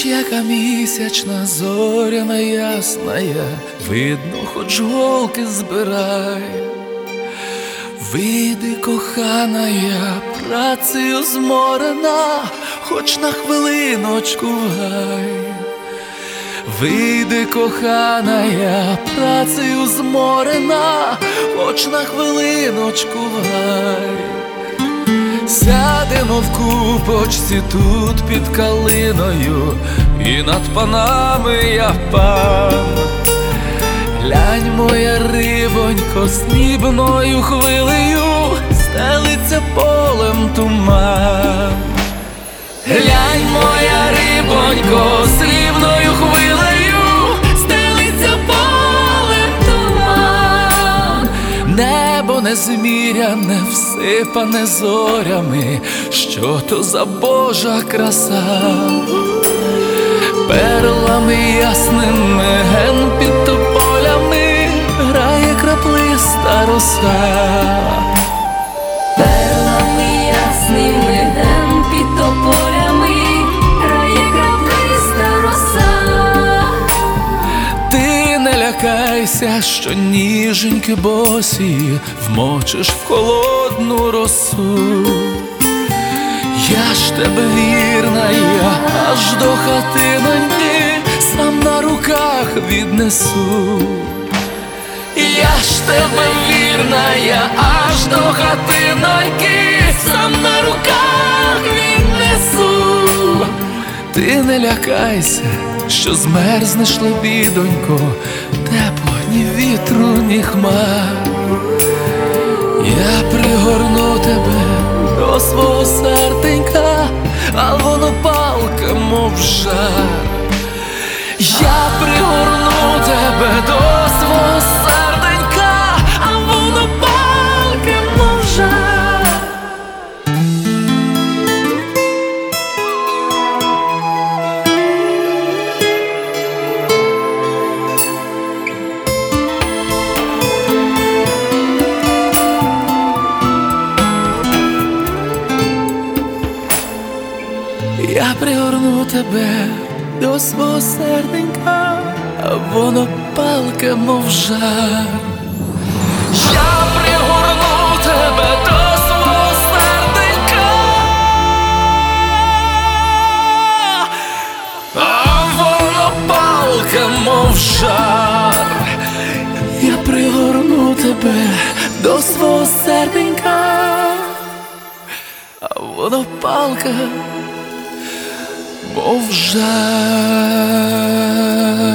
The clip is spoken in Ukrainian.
яка місячна, зоряна ясная, видно, хоч голки збирай. Вийди, коханая, працею зморена, хоч на хвилиночку в гай. Вийди, коханая, працею зморена, хоч на хвилиночку в гай. Сядемо в купочці тут під калиною, і над панами я пан. Глянь, моя рибонько, срібною хвилею стелиться полем туман. Глянь, моя рибонько, срібною хвилею стелиться полем туман. Небо незміряне, всипане зорями, що то за Божа краса. Перлами ясними ген під тополями грає краплиста роса. Перлами ясними ген під тополями грає краплиста роса. Ти не лякайся, що ніженьки босі вмочиш в холодну росу. Я ж тебе вірна, я аж до хатиноньки сам на руках віднесу. Я ж тебе вірна, я аж до хатиноньки сам на руках віднесу. Ти не лякайся, що змерзнеш, лебідонько, тепло ні вітру, ні хмар. Я пригорну тебе до свого серденька, а воно палке, мов жар. Я пригорну тебе до свого серденька, а воно палке, мов жар. Я пригорну тебе до свого серденька, а воно палке, мов жар. Я пригорну тебе до свого серденька, а воно палке, мов жар. Я пригорну тебе до свого серденька, а воно палке, мов жар.